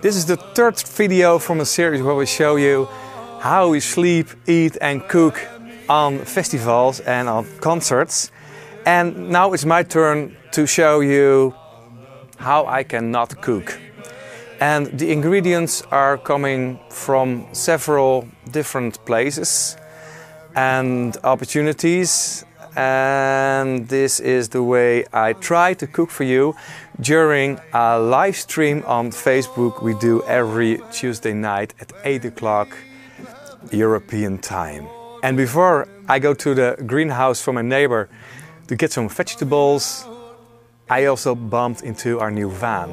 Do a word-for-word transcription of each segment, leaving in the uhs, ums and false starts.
This is the third video from a series where we show you how we sleep, eat and cook on festivals and on concerts. And now it's my turn to show you how I cannot cook. And the ingredients are coming from several different places and opportunities. And this is the way I try to cook for you during a live stream on Facebook we do every Tuesday night at eight o'clock European time. And before I go to the greenhouse for my neighbor to get some vegetables, I also bumped into our new van.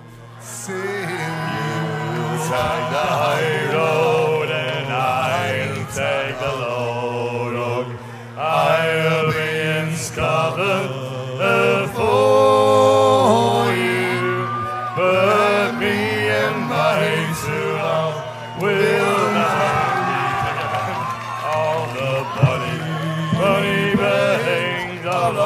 Take the high road and I'll take the low road. I'll be in Scotland for you, but me and my true love will not meet again. All the bloody, bloody bangs of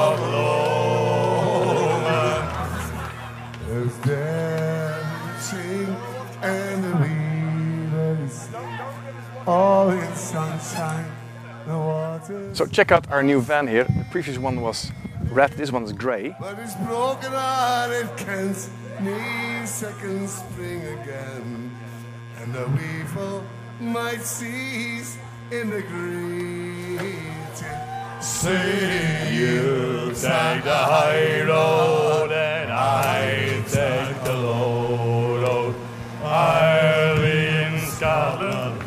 Lomond. There's dancing and the leaves, all in sunshine, the water. So check out our new van here. The previous one was red, this one is grey. But it's broken hearted can't need second spring again, and the weevil might cease in the greeting. See you take the high road and I take the low road. I'll be in Scotland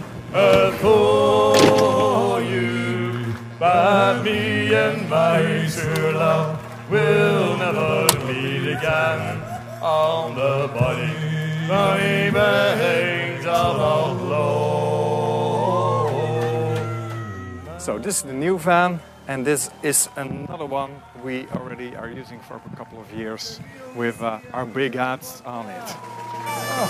for you, but me and my true love will never meet again on the body, body banks of Lomond. So this is the new van, and this is another one we already are using for a couple of years with uh, our big hats on it. Oh.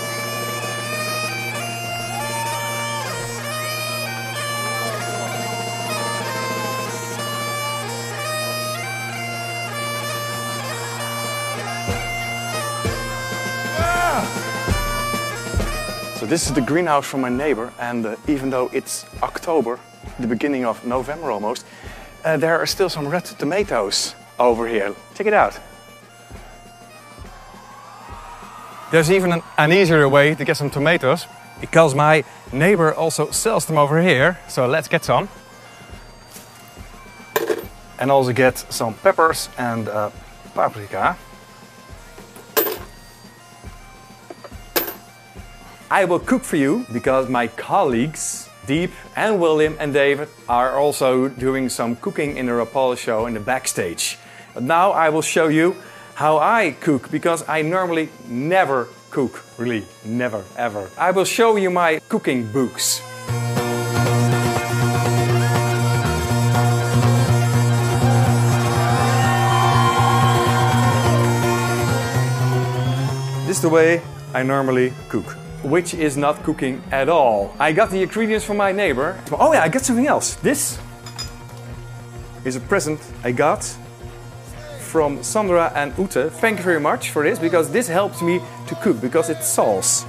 So this is the greenhouse from my neighbor, and uh, even though it's October, the beginning of November almost, uh, there are still some red tomatoes over here. Check it out. There's even an, an easier way to get some tomatoes, because my neighbor also sells them over here. So let's get some. And also get some peppers and uh, paprika. I will cook for you because my colleagues, Deep and William and David, are also doing some cooking in the Rapalje show in the backstage. But now I will show you how I cook, because I normally never cook, really, never, ever. I will show you my cooking books. This is the way I normally cook, which is not cooking at all. I got the ingredients from my neighbor. Oh yeah, I got something else. This is a present I got from Sandra and Ute. Thank you very much for this, because this helps me to cook, because it's sauce.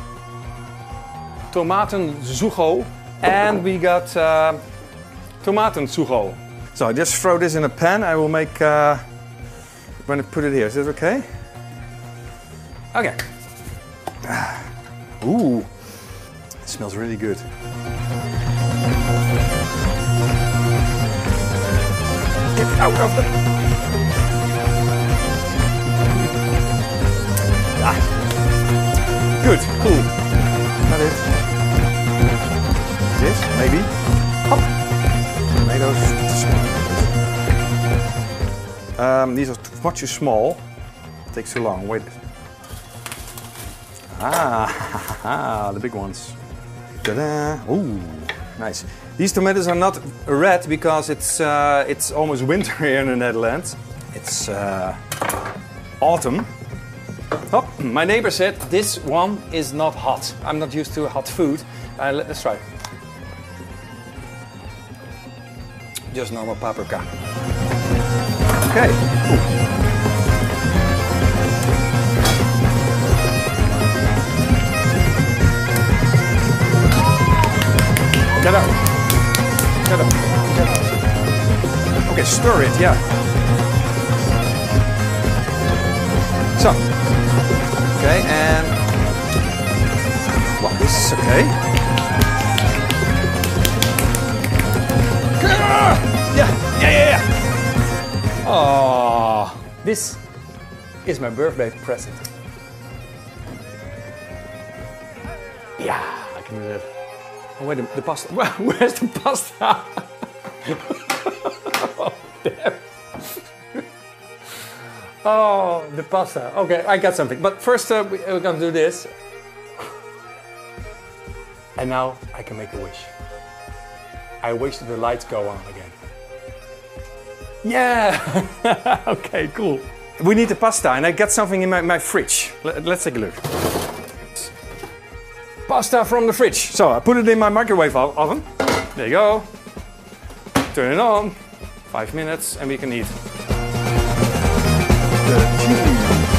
Tomatensugo, and we got uh, tomatensugo. So I just throw this in a pan. I will make, uh, I'm going to put it here. Is that okay? Okay. Ooh, it smells really good. Get out of the... Ah. Good, cool. Got it. This, maybe. Hop. Tomatoes. Um, these are much too small. It takes too long. Wait. Ah, the big ones. Ta-da! Ooh, nice. These tomatoes are not red because it's uh, it's almost winter here in the Netherlands. It's uh, autumn. Oh, my neighbor said this one is not hot. I'm not used to hot food. Uh, let's try. Just normal paprika. Okay. Cool. Get out. Get out. Get out. Okay, stir it, yeah. So. Okay, and... Well, this is okay. Yeah, yeah, yeah, yeah. Oh, this is my birthday present. Yeah, I can do that. Oh wait, the, the pasta. Where's the pasta? Oh, damn. Oh, the pasta. Okay, I got something. But first, uh, we, we're gonna do this. And now I can make a wish. I wish that the lights go on again. Yeah! Okay, cool. We need the pasta, and I got something in my, my fridge. Let, let's take a look. Pasta from the fridge. So I put it in my microwave oven. There you go. Turn it on. Five minutes, and we can eat. The cheese.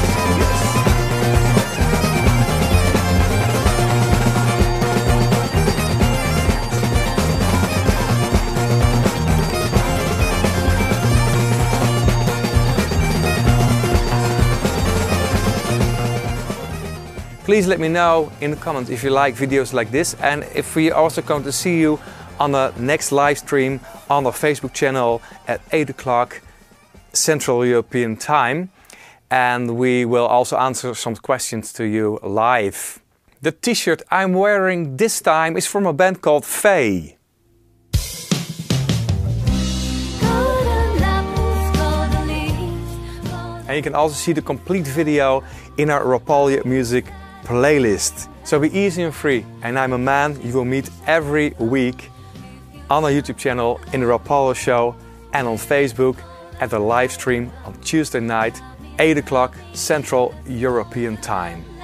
Please let me know in the comments if you like videos like this, and if we also come to see you on the next live stream on our Facebook channel at eight o'clock Central European Time. And we will also answer some questions to you live. The t-shirt I'm wearing this time is from a band called Faye. And you can also see the complete video in our Rapalje music playlist. So be easy and free. And I'm a man you will meet every week on our YouTube channel, in the Rapalje show, and on Facebook at the live stream on Tuesday night, eight o'clock Central European Time.